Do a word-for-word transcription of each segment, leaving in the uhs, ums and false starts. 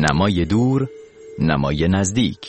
نمای دور، نمای نزدیک.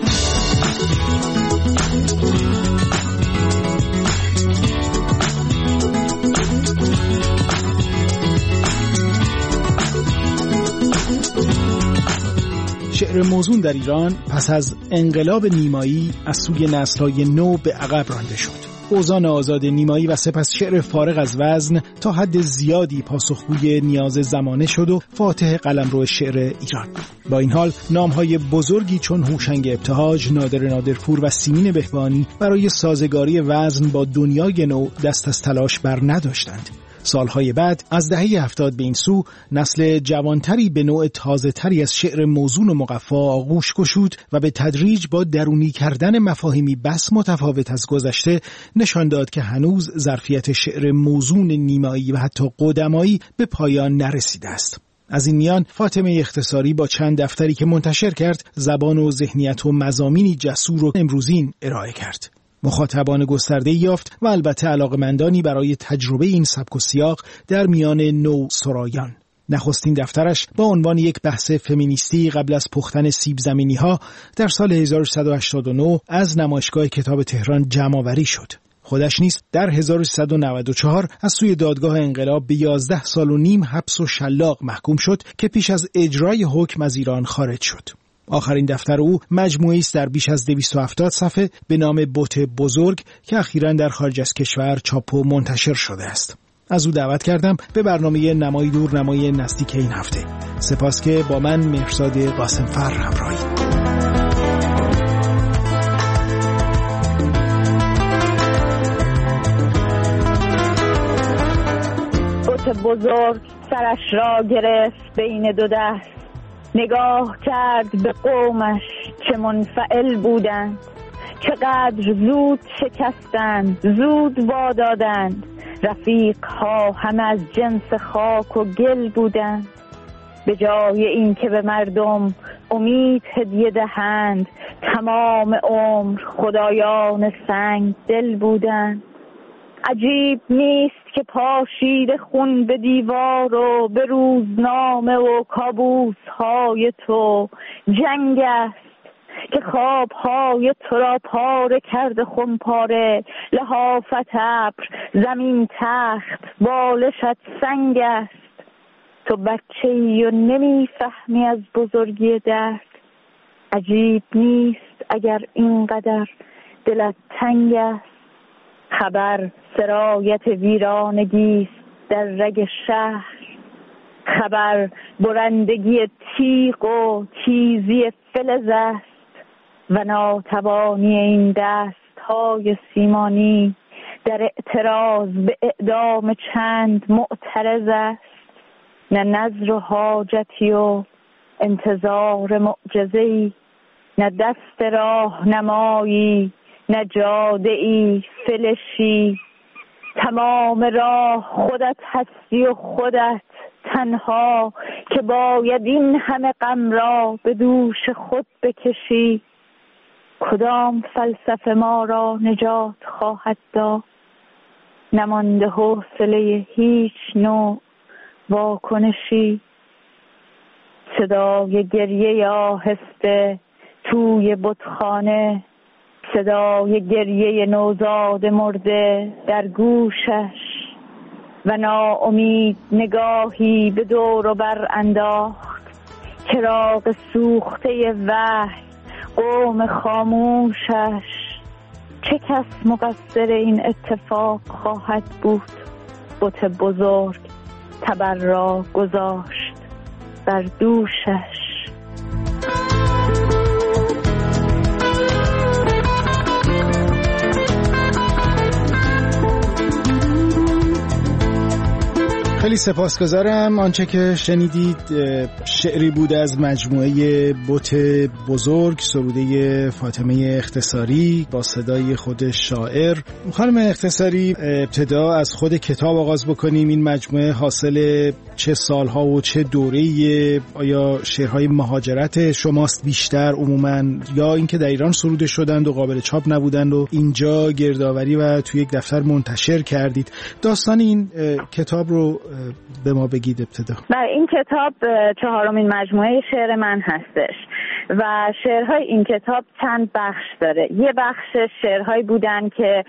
شعر موزون در ایران پس از انقلاب نیمایی از سوی نسل‌های نو به عقب رانده شد. اوزان آزاد نیمایی و سپس شعر فارغ از وزن تا حد زیادی پاسخگوی نیاز زمانه شد و فاتح قلمرو شعر ایران. با این حال نام‌های بزرگی چون هوشنگ ابتهاج، نادر نادرپور و سیمین بهبانی برای سازگاری وزن با دنیای نو دست از تلاش بر نداشتند. سالهای بعد از دهه هفتاد به این سو نسل جوانتری به نوع تازه تری از شعر موزون و مقفا آغوش گشود و به تدریج با درونی کردن مفاهیمی بس متفاوت از گذشته نشان داد که هنوز ظرفیت شعر موزون نیمایی و حتی قدمایی به پایان نرسیده است. از این میان فاطمه اختصاری با چند دفتری که منتشر کرد زبان و ذهنیت و مضامینی جسور و امروزین ارائه کرد. مخاطبان گسترده یافت و البته علاقمندانی برای تجربه این سبک و سیاق در میان نو سرایان. نخستین دفترش با عنوان یک بحث فمینیستی قبل از پختن سیب زمینی ها در سال هزار و سیصد و هشتاد و نه از نمایشگاه کتاب تهران جمع‌آوری شد. خودش نیز در هزار و سیصد و نود و چهار از سوی دادگاه انقلاب به یازده سال و نیم حبس و شلاق محکوم شد که پیش از اجرای حکم از ایران خارج شد. آخرین دفتر او مجموعه‌ای است در بیش از دویست و هفتاد صفحه به نام بت بزرگ که اخیراً در خارج از کشور چاپ و منتشر شده است. از او دعوت کردم به برنامه نمای دور نمای نزدیک این هفته. سپاس که با من مهرزاد قاسمفر همراهی. بت بزرگ سرش را گرفت بین دو دست، نگاه کرد به قومش چه منفعل بودند، چقدر زود شکستند، زود وادادند، رفیق ها همه از جنس خاک و گل بودند. به جای این که به مردم امید هدیه دهند، تمام عمر خدایان سنگ دل بودند. عجیب نیست که پاشید خون به دیوار و به روزنامه و کابوس های تو جنگ است که خواب های تو را پاره کرده خون پاره، لحافت ابر زمین تخت بالشت سنگ است. تو بچه ای و نمیفهمی از بزرگی درد، عجیب نیست اگر اینقدر دلت تنگ است. خبر سرایت ویرانگی است در رگ شهر، خبر برندگی تیغ و تیزی فلز است و ناتوانی این دست های سیمانی در اعتراض به اعدام چند معترض است. نه نظر و حاجتی و انتظار معجزه‌ای، نه دست راهنمایی، نه جاده ای فلشی. تمام راه خودت هستی و خودت تنها که باید این همه غم را به دوش خود بکشی. کدام فلسفه ما را نجات خواهد داد؟ نمانده حوصله هیچ نوع واکنشی. صدای گریه آهسته توی بتخانه، صدای گریه نوزاد مرده در گوشش و ناامید نگاهی به دور و بر انداخت. چراغ سوخته وحی قوم خاموشش، چه کس مقصر این اتفاق خواهد بود؟ بت بزرگ تبر را گذاشت بر دوشش. خیلی سپاسگزارم. آنچه که شنیدید شعری بود از مجموعه بت بزرگ سروده فاطمه اختصاری با صدای خود شاعر. خانم اختصاری، ابتدا از خود کتاب آغاز بکنیم. این مجموعه حاصل چه سالها و چه دوره‌ای؟ آیا شعرهای مهاجرت شماست بیشتر عموماً، یا اینکه در ایران سروده شدند و قابل چاپ نبودند و اینجا گردآوری و توی یک دفتر منتشر کردید؟ داستان این کتاب رو به ما بگید ابتدا. بله، این کتاب چهارمین مجموعه شعر من هستش و شعرهای این کتاب چند بخش داره. یه بخش شعرهایی بودن که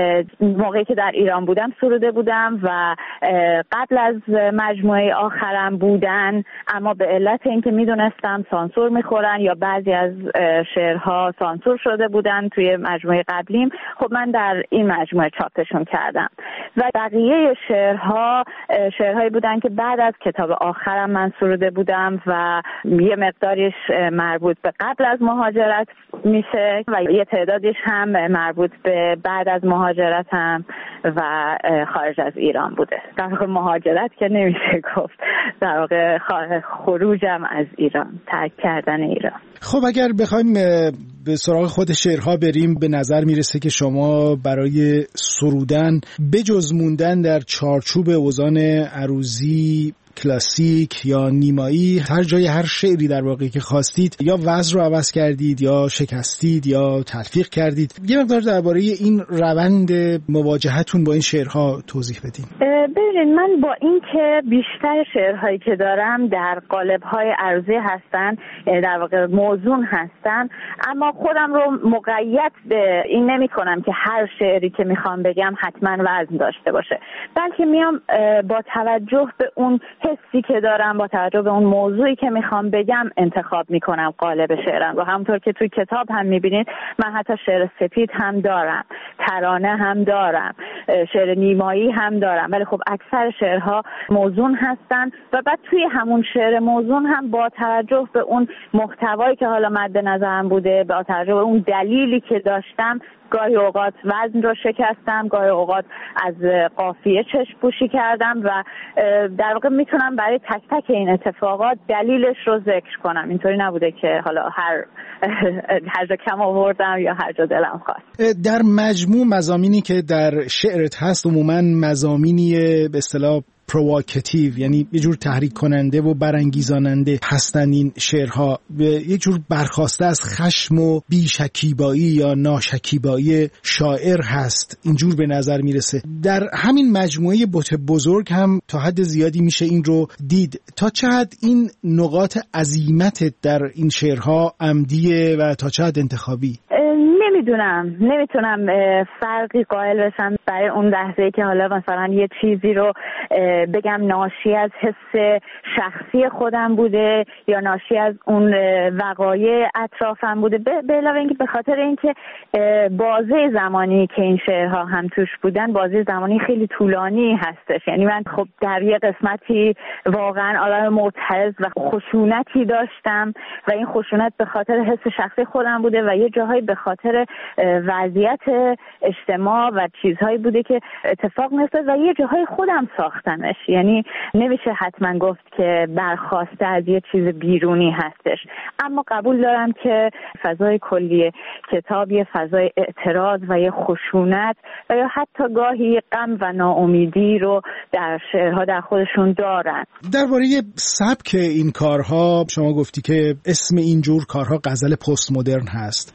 موقعی که در ایران بودم سروده بودم و قبل از مجموعه آخرم بودن، اما به علت اینکه میدونستم سانسور میخورن یا بعضی از شعرها سانسور شده بودن توی مجموعه قبلیم، خب من در این مجموعه چاپشون کردم. و بقیه شعرها شعرهایی بودن که بعد از کتاب آخرم من سروده بودم و یه مقداریش مربوط به قبل از مهاجرت میشه و یه تعدادش هم مربوط به بعد از مهاجرتم و خارج از ایران بوده. در واقع مهاجرت که نمیشه گفت، در واقع خروجم از ایران، ترک کردن ایران. خب اگر بخوایم به سراغ خود شعرها بریم، به نظر میرسه که شما برای سرودن بجز موندن در چارچوب اوزان عروضی، کلاسیک یا نیمایی، هر جای هر شعری در واقع که خواستید یا وزن رو عوض کردید یا شکستید یا تلفیق کردید. یه مقدار درباره این روند مواجهتون با این شعرها توضیح بدین. ببینید، من با این که بیشتر شعرهایی که دارم در قالب‌های عروضی هستن، در واقع موزون هستن، اما خودم رو مقید به این نمی کنم که هر شعری که میخوام بگم حتما وزن داشته باشه، بلکه میام با توجه به اون حسی که دارم، با توجه به اون موضوعی که میخوام بگم انتخاب میکنم قالب شعرم رو. همونطور که توی کتاب هم میبینید من حتی شعر سپید هم دارم، ترانه هم دارم، شعر نیمایی هم دارم، ولی خب اکثر شعرها موزون هستن و بعد توی همون شعر موزون هم با توجه به اون محتوایی که حالا مد نظرم بوده، با توجه به اون دلیلی که داشتم، گاهی اوقات وزن رو شکستم، گاهی اوقات از قافیه چشم پوشی کردم و در واقع میتونم برای تک تک این اتفاقات دلیلش رو ذکر کنم. اینطوری نبوده که حالا هر هر جا کم آوردم یا هر جا دلم خواست. در مجموع مضامینی که در شعرت هست عموماً مضامینی به اصطلاح پروواکتیو، یعنی یه جور تحریک کننده و برانگیزاننده هستن. این شعرها به یه جور برخواسته از خشم و بیشکیبایی یا ناشکیبایی شاعر هست، اینجور به نظر میرسه. در همین مجموعه بت بزرگ هم تا حد زیادی میشه این رو دید. تا چه حد این نقاط عظیمت در این شعرها عمدیه و تا چه حد انتخابی؟ نمیدونم نمیتونم فرقی قائل بشم برای اون لحظه‌ای که حالا مثلا یه چیزی رو بگم ناشی از حس شخصی خودم بوده یا ناشی از اون وقایع اطرافم بوده، به علاوه اینکه به خاطر اینکه بازه زمانی که این شعرها هم توش بودن بازه زمانی خیلی طولانی هستش. یعنی من خب در یه قسمتی واقعا آدم معترض و خشونتی داشتم و این خشونت به خاطر حس شخصی خودم بوده و یه جاهایی به خاطر وضعیت اجتماع و چیزهایی بوده که اتفاق میفته و یه جاهای خودم ساختمش. یعنی نمیشه حتما گفت که برخواسته از یه چیز بیرونی هستش، اما قبول دارم که فضای کلی کتاب یه فضای اعتراض و یه خشونت و یا حتی گاهی غم و ناامیدی رو در شعرها در خودشون دارن. درباره سبک این کارها شما گفتی که اسم اینجور کارها غزل پست مدرن هست.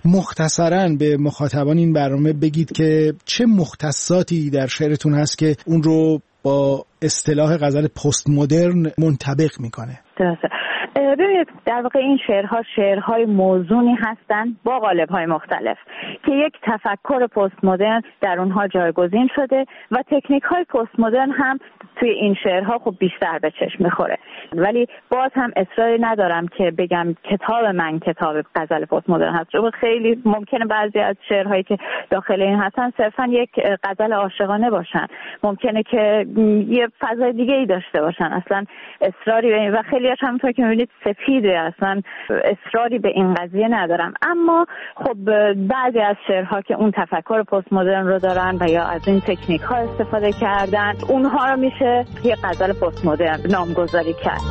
مختصراً به مخاطبان این برنامه بگید که چه مختصاتی در شعرتون هست که اون رو با اصطلاح غزل پست مدرن منطبق میکنه. درسته. ببینید، در واقع این شعرها شعرهای موزونی هستند با قالب‌های مختلف که یک تفکر پست مدرن در اونها جایگزین شده و تکنیک‌های پست مدرن هم توی این شعرها خب بیشتر به چشم می‌خوره. ولی باز هم اصراری ندارم که بگم کتاب من کتاب غزل پست مدرن هست، چون خیلی ممکنه بعضی از شعرهایی که داخل این هستن صرفاً یک غزل عاشقانه باشن، ممکنه که یه فضای دیگه‌ای داشته باشن، اصلا اصراری به این و خیلی‌هاش همونطور که می‌بینید سفیده، اصلا اصراری به این قضیه ندارم. اما خب بعضی از شعرها که اون تفکر پست مدرن رو دارن و یا از این تکنیک ها استفاده کردن، اونها رو میشه یه غزل پست مدرن نامگذاری کرد.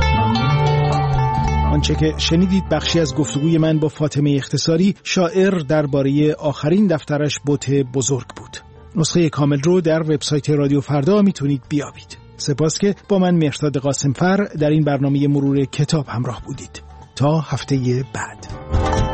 آنچه که شنیدید بخشی از گفتگوی من با فاطمه اختصاری، شاعر درباره آخرین دفترش بت بزرگ بود. نسخه کامل رو در وبسایت رادیو فردا میتونید بیابید. سپاس که با من مهرداد قاسمفر در این برنامه مرور کتاب همراه بودید. تا هفته بعد.